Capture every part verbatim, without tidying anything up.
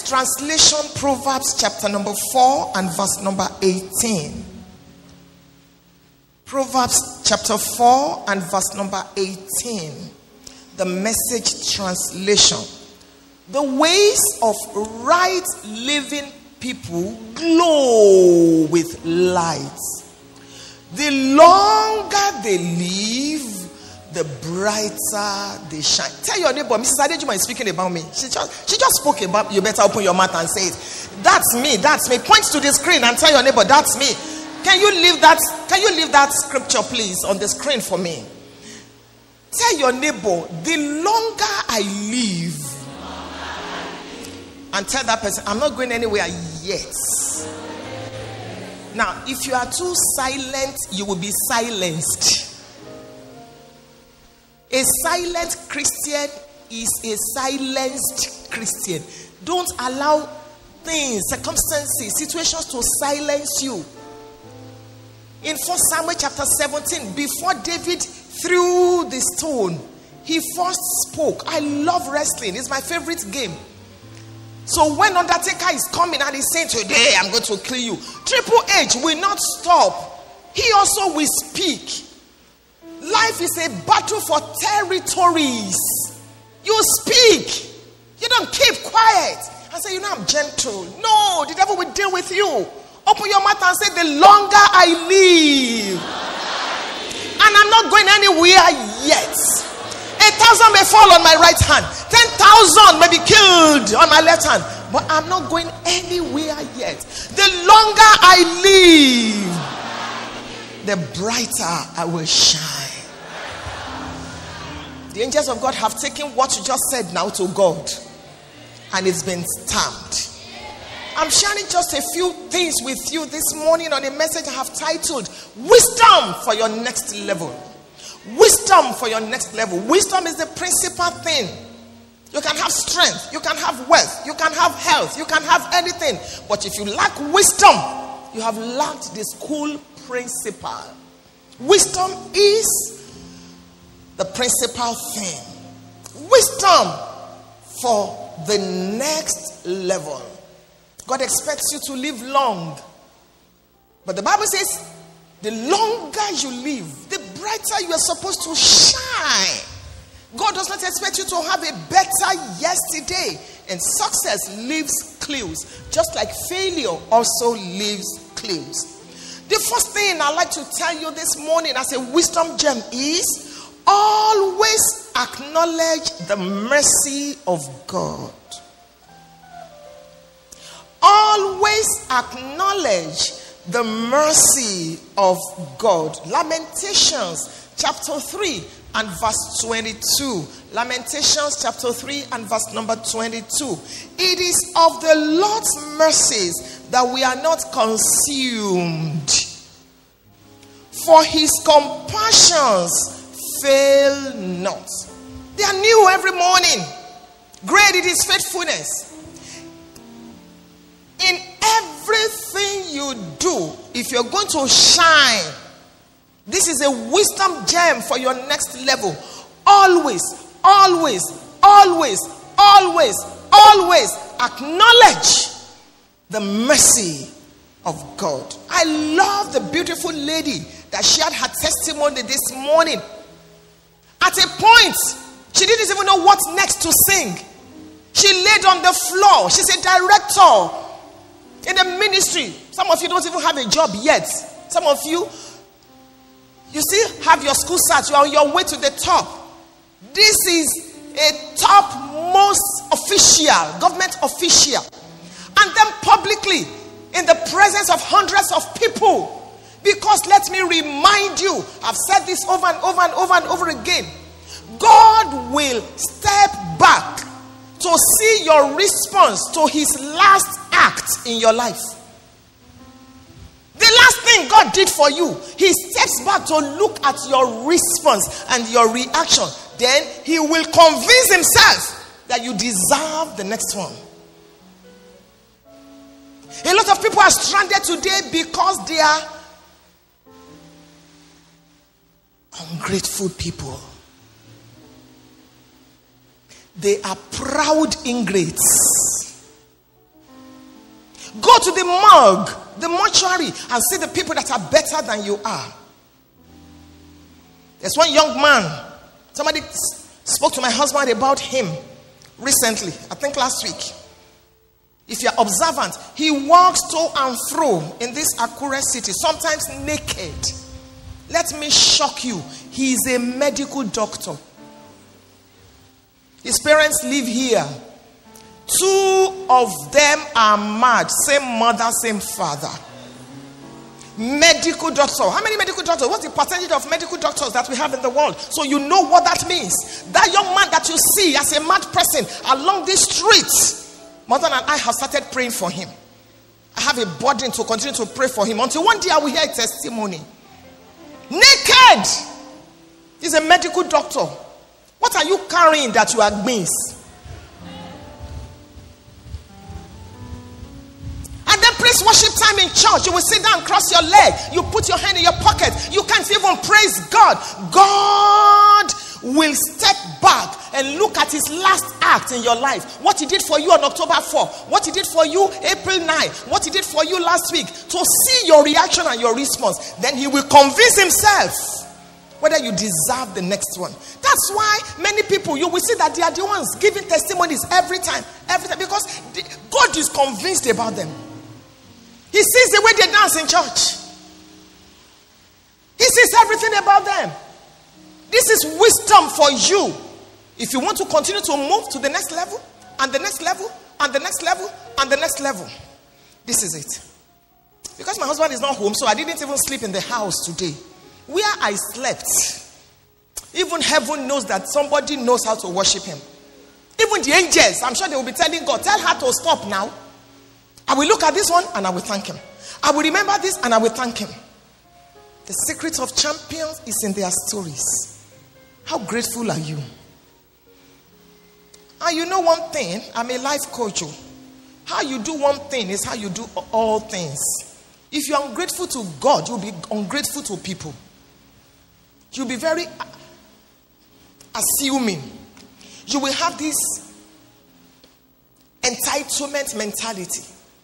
translation, Proverbs chapter number four and verse number eighteen. Proverbs chapter four and verse number eighteen. The Message translation. The ways of right living people glow with light. The longer they live, the brighter they shine. Tell your neighbor, Missus Adejuma is speaking about me. She just, she just spoke about you. Better open your mouth and say it. That's me. That's me. Point to the screen and tell your neighbor, that's me. Can you leave that? Can you leave that scripture, please, on the screen for me? Tell your neighbor, the longer I live, and tell that person, I'm not going anywhere yet. Now, if you are too silent, you will be silenced. A silent Christian is a silenced Christian. Don't allow things, circumstances, situations to silence you. In First Samuel chapter seventeen, before David threw the stone, he first spoke. I love wrestling. It's my favorite game. So when Undertaker is coming and he's saying, today I'm going to kill you, Triple H will not stop. He also will speak. Life is a battle for territories. You speak. You don't keep quiet and say, you know, I'm gentle. No, the devil will deal with you. Open your mouth and say, the longer I live, and I'm not going anywhere yet. A thousand may fall on my right hand. Ten thousand may be killed on my left hand. But I'm not going anywhere yet. The longer I live, the brighter I will shine. The angels of God have taken what you just said now to God, and it's been stamped. I'm sharing just a few things with you this morning on a message I have titled, Wisdom for Your Next Level. Wisdom for your next level. Wisdom is the principal thing. You can have strength, you can have wealth, you can have health, you can have anything. But if you lack wisdom, you have lacked the school principal. Wisdom is the principal thing. Wisdom for the next level. God expects you to live long. But the Bible says, the longer you live, the brighter you are supposed to shine. God does not expect you to have a better yesterday. And success leaves clues, just like failure also leaves clues. The first thing I'd like to tell you this morning as a wisdom gem is always acknowledge the mercy of God. Always acknowledge the mercy of God. Lamentations chapter three and verse twenty-two. Lamentations chapter three and verse number twenty-two. It is of the Lord's mercies that we are not consumed, for his compassions fail not. They are new every morning. Great is his faithfulness. In everything you do, if you're going to shine, this is a wisdom gem for your next level. Always, always, always, always, always acknowledge the mercy of God. I love the beautiful lady that shared her testimony this morning. At a point, she didn't even know what next to sing. She laid on the floor. She's a director in the ministry. Some of you don't even have a job yet. Some of you, you still have your school cert. You're on your way to the top. This is a topmost official, government official. And then publicly, in the presence of hundreds of people. Because let me remind you, I've said this over and over and over and over again. God will step back to see your response to his last act in your life. The last thing God did for you, he steps back to look at your response and your reaction. Then he will convince himself that you deserve the next one. A lot of people are stranded today because they are ungrateful people. They are proud ingrates. to the morgue, the mortuary, and see the people that are better than you are. There's one young man. Somebody spoke to my husband about him recently, I think last week. If you're observant, he walks to and fro in this Akure city, sometimes naked. Let me shock you. He is a medical doctor. His parents live here. Two of them are mad. Same mother, same father. Medical doctor. How many medical doctors? What's the percentage of medical doctors that we have in the world? So you know what that means. That young man that you see as a mad person along this street, Mother and I have started praying for him. I have a burden to continue to pray for him until one day I will hear a testimony. Naked. He's a medical doctor. What are you carrying that you are missed? And then praise worship time in church. You will sit down, cross your leg. You put your hand in your pocket. You can't even praise God. God will step back and look at his last act in your life. What he did for you on October fourth. What he did for you April ninth. What he did for you last week. To see your reaction and your response. Then he will convince himself whether you deserve the next one. That's why many people, you will see that they are the ones giving testimonies every time. Every time. Because God is convinced about them. He sees the way they dance in church. He sees everything about them. This is wisdom for you. If you want to continue to move to the next level, and the next level, and the next level, and the next level. This is it. Because my husband is not home, so I didn't even sleep in the house today. Where I slept, even heaven knows that somebody knows how to worship him. Even the angels, I'm sure they will be telling God, tell her to stop now. I will look at this one and I will thank him. I will remember this and I will thank him. The secret of champions is in their stories. How grateful are you? And you know one thing, I'm a life coach. How you do one thing is how you do all things. If you're ungrateful to God, you'll be ungrateful to people. You'll be very assuming. You will have this entitlement mentality.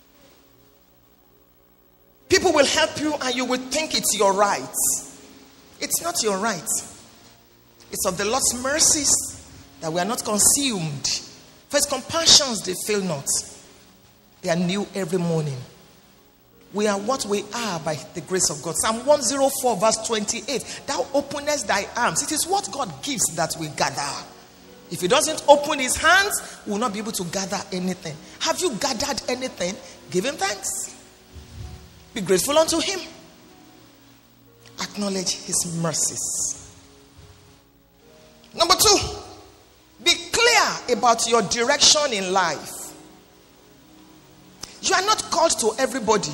People will help you and you will think it's your right. It's not your right. It's of the Lord's mercies that we are not consumed. For his compassions, they fail not. They are new every morning. We are what we are by the grace of God. Psalm one oh four verse twenty-eight. Thou openest thy arms. It is what God gives that we gather. If he doesn't open his hands, we will not be able to gather anything. Have you gathered anything? Give him thanks. Be grateful unto him. Acknowledge his mercies. Number two, be clear about your direction in life. You are not called to everybody.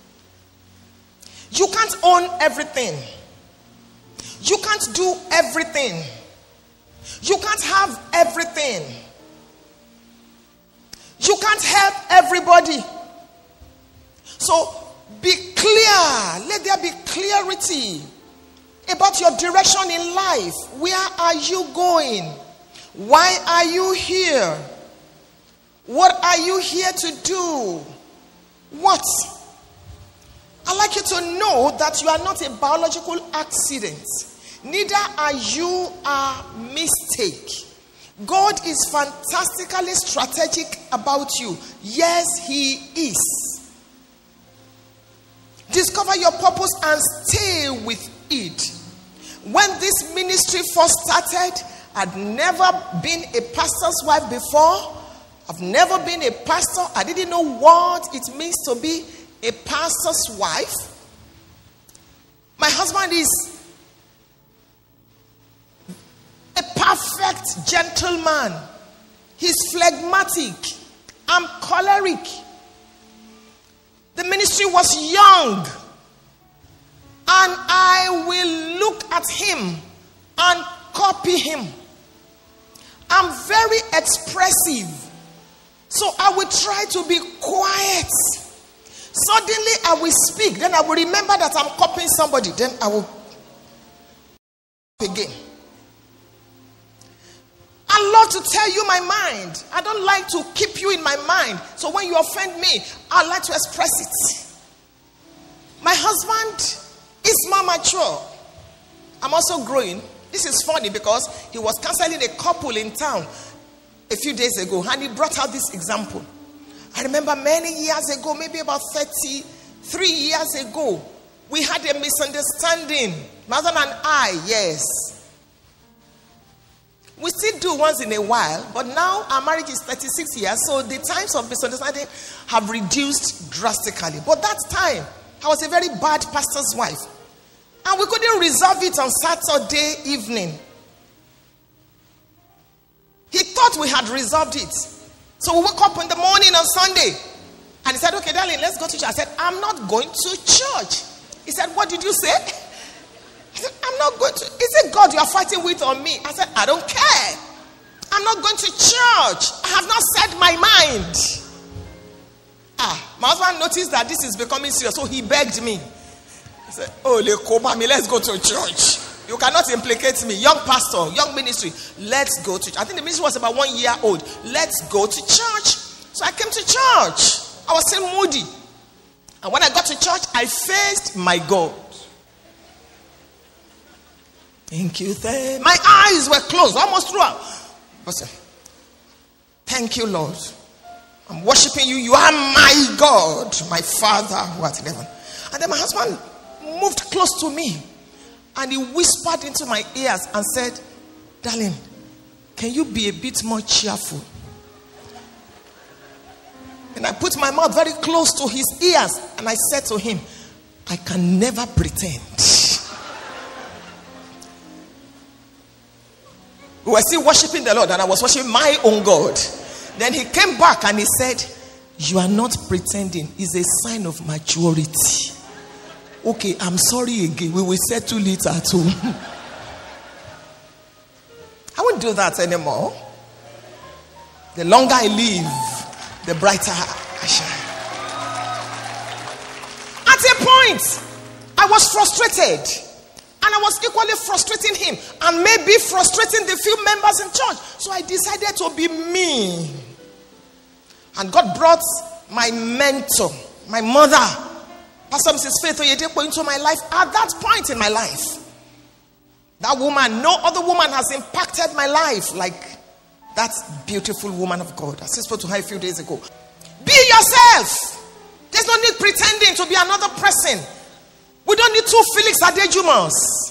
You can't own everything. You can't do everything. You can't have everything. You can't help everybody. So be clear. Let there be clarity about your direction in life. Where are you going? Why are you here? What are you here to do? What? I'd like you to know that you are not a biological accident. Neither are you a mistake. God is fantastically strategic about you. Yes, he is. Discover your purpose and stay with it. When this ministry first started, I'd never been a pastor's wife before. I've never been a pastor. I didn't know what it means to be a pastor's wife. My husband is a perfect gentleman. He's phlegmatic. I'm choleric. The ministry was young. And I will look at him and copy him. I'm very expressive. So I will try to be quiet. Suddenly I will speak. Then I will remember that I'm copying somebody. Then I will again. A love to tell you my mind. I don't like to keep you in my mind. So when you offend me, I like to express it. My husband is more mature. I'm also growing. This is funny because he was counseling a couple in town a few days ago, and he brought out this example. I remember many years ago, maybe about thirty-three years ago, we had a misunderstanding. My husband and I, yes. We still do once in a while, but now our marriage is thirty-six years, so the times of misunderstanding have reduced drastically. But that time, I was a very bad pastor's wife. And we couldn't resolve it on Saturday evening. He thought we had resolved it. So we woke up in the morning on Sunday. And he said, okay, darling, let's go to church. I said, I'm not going to church. He said, what did you say? I said, I'm not going to. Is it God you are fighting with or me? I said, I don't care. I'm not going to church. I have not said my mind. Ah, my husband noticed that this is becoming serious. So he begged me. He said, oh, let's go to church. You cannot implicate me. Young pastor, young ministry. Let's go to church. I think the ministry was about one year old. Let's go to church. So I came to church. I was still moody. And when I got to church, I faced my God. Thank you. Thank my eyes were closed almost throughout. I said, thank you, Lord. I'm worshiping you. You are my God, my Father who art in heaven. And then my husband moved close to me. And he whispered into my ears and said, darling, can you be a bit more cheerful? And I put my mouth very close to his ears. And I said to him, I can never pretend. We were still worshiping the Lord and I was worshiping my own God. Then he came back and he said, you are not pretending. It's a sign of maturity. Okay, I'm sorry again. We will settle it at home. I won't do that anymore. The longer I live, the brighter I shine. At a point, I was frustrated. And I was equally frustrating him. And maybe frustrating the few members in church. So I decided to be me. And God brought my mentor, my mother, Pastor Missus Faith Oyedepo, into my life at that point in my life. That woman, no other woman has impacted my life like that beautiful woman of God. I spoke to her a few days ago. Be yourself. There's no need pretending to be another person. We don't need two Felix Adejumas.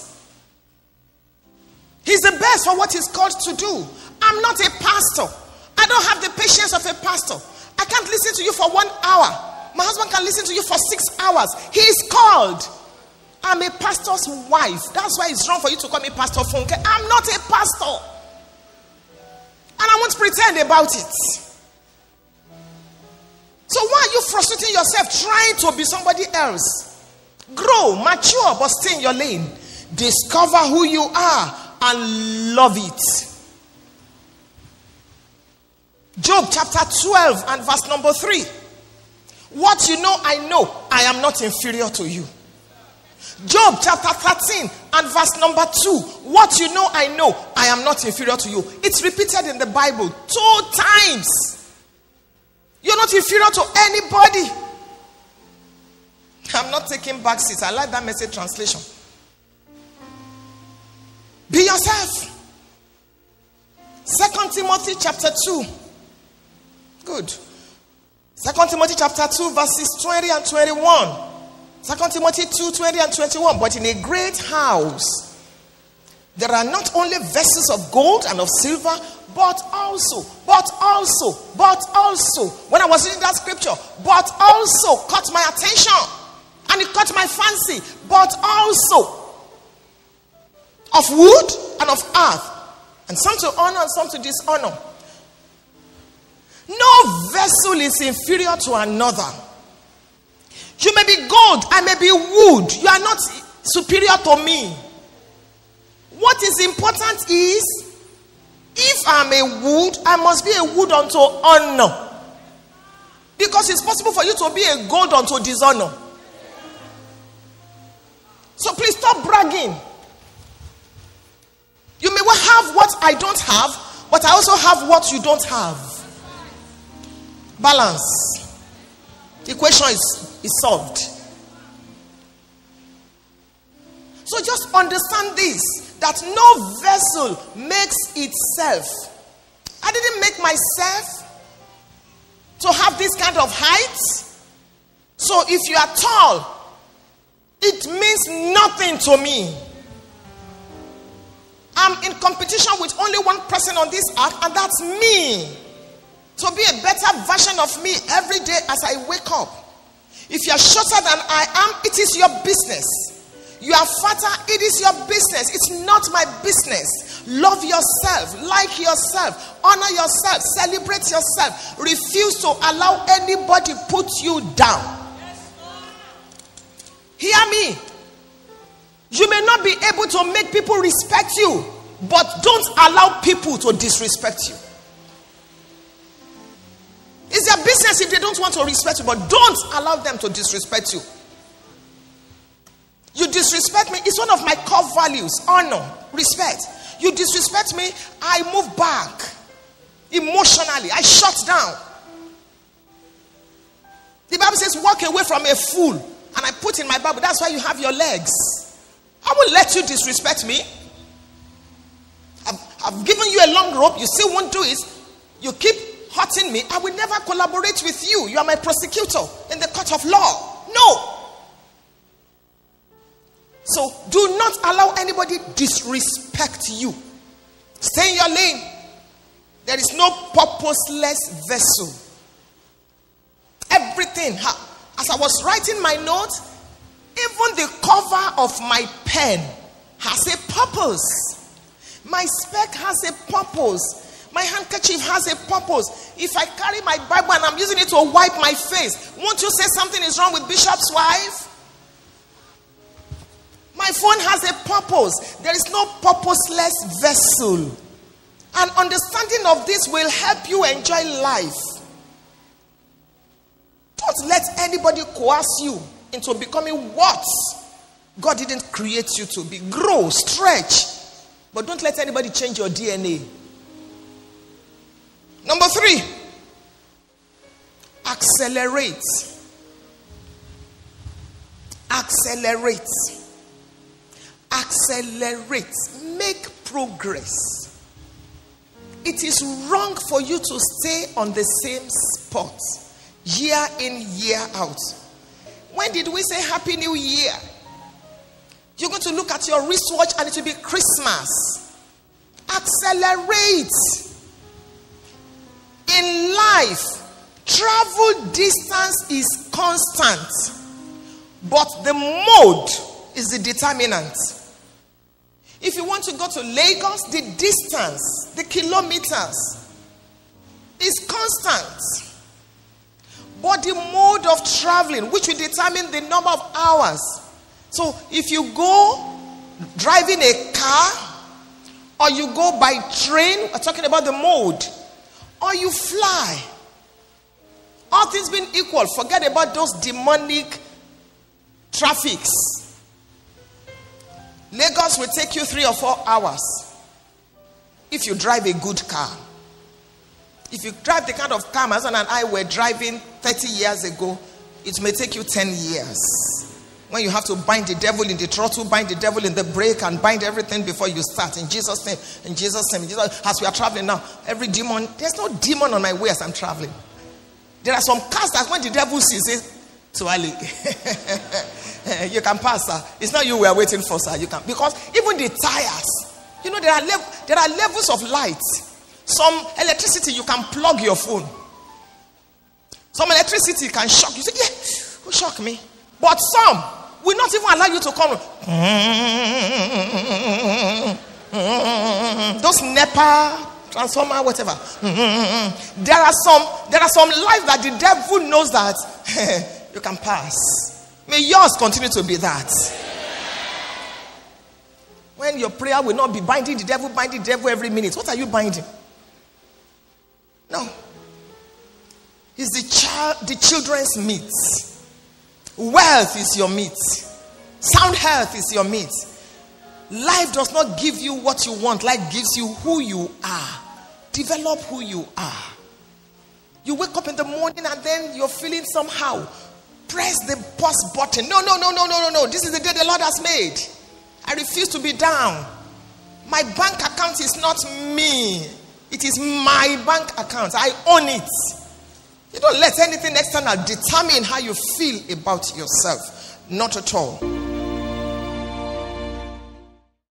He's the best for what he's called to do. I'm not a pastor. I don't have the patience of a pastor. I can't listen to you for one hour. My husband can listen to you for six hours. He is called. I'm a pastor's wife. That's why it's wrong for you to call me Pastor Funke. I'm not a pastor. And I won't pretend about it. So why are you frustrating yourself trying to be somebody else? Grow, mature, but stay in your lane. Discover who you are and love it. Job chapter twelve and verse number three. What you know, I know. I am not inferior to you. Job chapter thirteen and verse number two. What you know, I know. I am not inferior to you. It's repeated in the Bible two times. You're not inferior to anybody. I'm not taking back seats. I like that message translation. Be yourself. Second Timothy chapter two. Good. Second Timothy chapter two verses twenty and twenty-one. Second Timothy two, twenty and twenty-one. But in a great house, there are not only vessels of gold and of silver, but also, but also, but also. When I was reading that scripture, but also caught my attention. And it caught my fancy. But also of wood and of earth. And some to honor and some to dishonor. No vessel is inferior to another. You may be gold, I may be wood. You are not superior to me. What is important is, if I'm a wood, I must be a wood unto honor. Because it's possible for you to be a gold unto dishonor. So please stop bragging. You may well have what I don't have, but I also have what you don't have. Balance. The equation is, is solved. So just understand this, that no vessel makes itself. I didn't make myself to have this kind of height. So if you are tall, it means nothing to me. I'm in competition with only one person on this earth, and that's me. To be a better version of me every day as I wake up. If you are shorter than I am, it is your business. You are fatter, it is your business. It's not my business. Love yourself, like yourself, honor yourself, celebrate yourself. Refuse to allow anybody put you down. Hear me. You may not be able to make people respect you, but don't allow people to disrespect you. It's their business if they don't want to respect you, but don't allow them to disrespect you. You disrespect me, it's one of my core values. Honor, respect. You disrespect me, I move back. Emotionally, I shut down. The Bible says, walk away from a fool. And I put in my Bible, that's why you have your legs. I won't let you disrespect me. I've, I've given you a long rope, you still won't do it. You keep hurting me, I will never collaborate with you. You are my prosecutor in the court of law. No. So do not allow anybody disrespect you. Stay in your lane. There is no purposeless vessel. Everything. As I was writing my note, even the cover of my pen has a purpose. My spec has a purpose. My handkerchief has a purpose. If I carry my Bible and I'm using it to wipe my face, won't you say something is wrong with Bishop's wife? My phone has a purpose. There is no purposeless vessel. An understanding of this will help you enjoy life. Don't let anybody coerce you into becoming what God didn't create you to be. Grow, stretch. But don't let anybody change your D N A. Number three, accelerate. Accelerate. Accelerate. Make progress. It is wrong for you to stay on the same spot year in, year out. When did we say Happy New Year? You're going to look at your wristwatch and it will be Christmas. Accelerate. In life, travel distance is constant, but the mode is the determinant. If you want to go to Lagos, the distance, the kilometers is constant. But the mode of traveling, which will determine the number of hours. So if you go driving a car, or you go by train, we're talking about the mode, or you fly, all things being equal, forget about those demonic traffics. Lagos will take you three or four hours if you drive a good car. If you drive the kind of car my husband and I were driving thirty years ago, it may take you ten years. When you have to bind the devil in the throttle, bind the devil in the brake, and bind everything before you start. In Jesus' name, in Jesus' name, in Jesus. As we are traveling now, every demon, there's no demon on my way as I'm traveling. There are some cars that when the devil sees it, Tuali, you can pass, sir. It's not you we are waiting for, sir. You can, because even the tires, you know, there are lev- there are levels of light. Some electricity you can plug your phone. Some electricity can shock you. Say, yeah, who shock me? But some will not even allow you to come. Those NEPA, transformer, whatever. There are some, there are some life that the devil knows that you can pass. May yours continue to be that. When your prayer will not be binding the devil, binding the devil every minute. What are you binding? No. It's the child, the children's meat. Wealth is your meat. Sound health is your meat. Life does not give you what you want. Life gives you who you are. Develop who you are. You wake up in the morning and then you're feeling somehow. Press the pause button. No, no, no, no, no, no, no. This is the day the Lord has made. I refuse to be down. My bank account is not me. It is my bank account. I own it. You don't let anything external determine how you feel about yourself. Not at all.